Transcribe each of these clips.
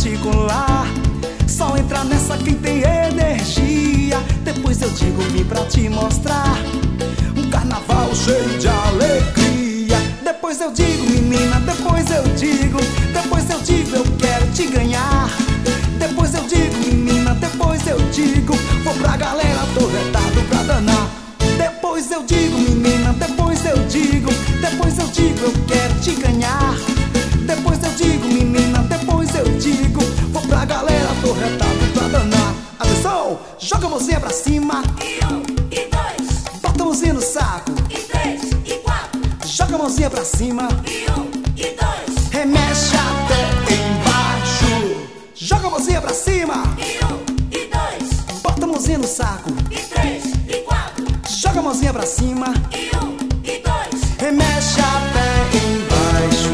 particular. Só entra nessa quem tem energia. Depois eu digo, vim pra te mostrar um carnaval cheio de alegria. Depois eu digo, menina, depois eu digo, eu quero te ganhar. Depois eu digo, menina, depois eu digo, vou pra galera, tô retado pra danar. Depois eu digo, menina, depois eu digo, eu quero te ganhar. Depois eu digo, menina, depois eu digo, vou pra galera, tô retado pra danar. Atenção, joga a mãozinha pra cima. E 1, e 2, bota a mãozinha no saco. e 3, e 4. Joga a mãozinha pra cima. E 1, e 2, remexe até embaixo. Joga a mãozinha pra cima. e 1, e 2, bota a mãozinha no saco. e 3, e 4. Joga a mãozinha pra cima. E 1, e 2, remexe até embaixo.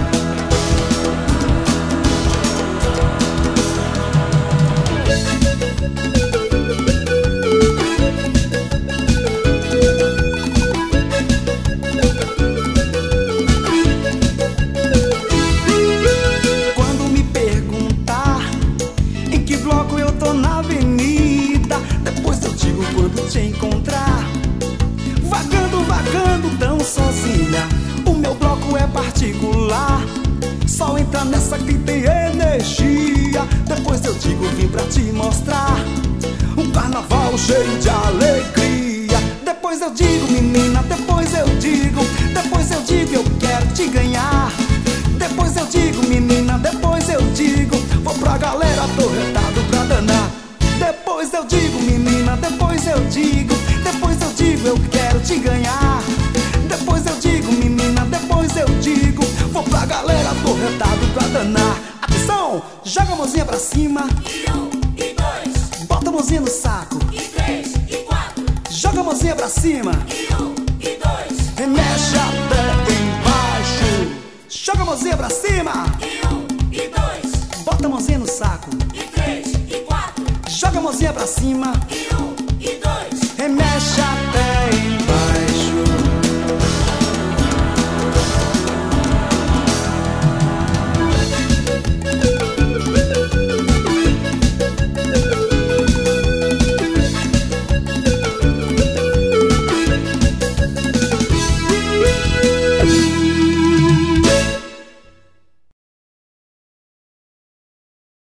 Quando me perguntar em que bloco eu tô na avenida, depois eu digo quando te encontrar vagando tão sozinha. O meu bloco é particular. Só entra nessa quem tem energia. Depois eu digo, vim pra te mostrar um carnaval cheio de alegria. Depois eu digo, menina, depois eu digo, eu quero te ganhar. Depois eu digo, menina, depois eu digo, vou pra galera, tô retado pra danar. Depois eu digo, menina, depois eu digo, eu quero te ganhar. Depois eu digo, menina, depois eu digo, vou pra galera, tô retado pra danar. Atenção, joga a mãozinha pra cima. e 1, e 2, Bota a mãozinha no saco. e 3, e 4. Joga a mãozinha pra cima. E 1, e 2, remexe até embaixo. Joga a mãozinha pra cima. e 1, e 2, Bota a mãozinha no saco. e 3, e 4. Joga a mãozinha pra cima. E